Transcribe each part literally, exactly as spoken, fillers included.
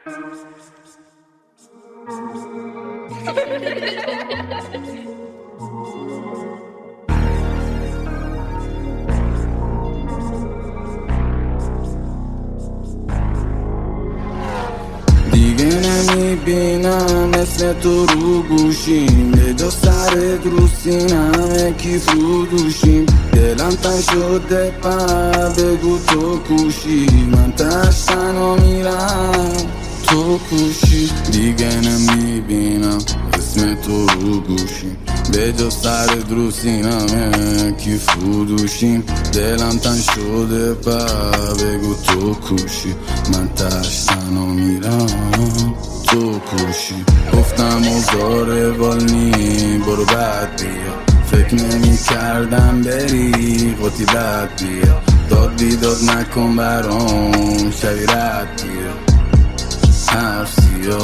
دیگه نمیبینم مثل تو رو گوشیم، به جا سرت رو سینمه کی فروشیم. دلم تن شده پر بگو تو کوشی، من تش تنها میرم تو کوشی. دیگه نمیبینم اسم تو رو گوشیم، به جا سرت رو سینمه کی فروشیم. دلم تن شده پر بگو تو کوشی، من تش تنها میرم تو کوشی. گفتم اوزار والنی برو بعد بیا، فکر نمی کردم بری قطی بعد بیا. داد بیداد نکن برام شبی رد بیا، حرف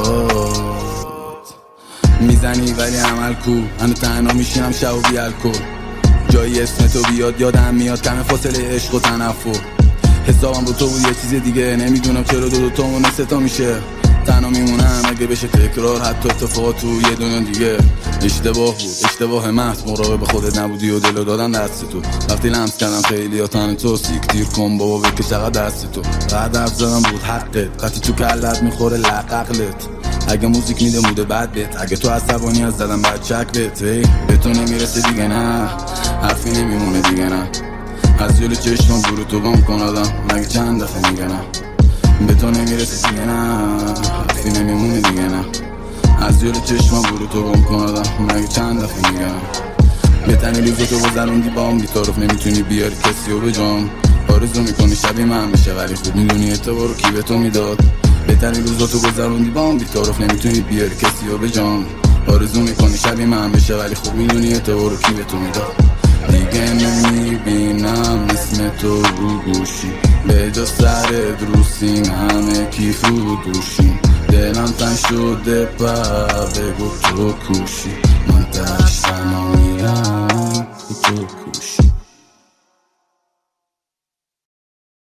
زیاد میزنی ولی عمل کو. هنو تنها میشینم شب و بی الکل، جایی اسم تو بیاد یادم میاد کم فاصله عشق و تنفر. حسابم رو تو بود یه چیز دیگه، نمیدونم چرا دو دو تامون سه تا میشه. تنها میمونم اگه بشه تکرار حتی اتفاقات تو یه دنیا دیگه. اشتباه بود اشتباه محض، مراقب خودت نبودی و دلو دادن دست تو. وقتی لمس کردم خیلی ها تن تو سیک دیر کن بابا بکش چقدر دست تو. بعد حرف زدم بود حقت، قطی تو کلت میخوره لققلت. اگه موزیک میده موده بد بت، اگه تو عصبانی از زدم بعد چک بت. به تو نمیرسه دیگه نه، حرفی نمیمونه دیگه نه. از جلو چشمم برو تو گم کن آدم، مگه چند دفعه میگه نه. به تو نمیرسه دیگه نه، حرفی نمیمونه دیگه نه. از جلو چشمم برو تو گم کن آدم، مگه چند دفعه میگه نه. بتنی روزو تو گذروندی بام، بی طرف نمیتونی بیاری کسی رو به جام. آرزو میکنی شبی من بشه ولی خوب میدونی اعتبار رو کی به تو میداد. بتنی روزو تو گذروندی بام، بی طرف نمیتونی بیاری کسی رو به جام. آرزو میکنی شبی من بشه ولی خوب میدونی اعتبار رو کی به تو میداد. دیگه نمیبینم اسم تو رو گوشی، به جا سرت رو سینمه کی فروشیم. دلم تن شده پر بگو تو کوشی، من تش تنها میرم تو کوشی.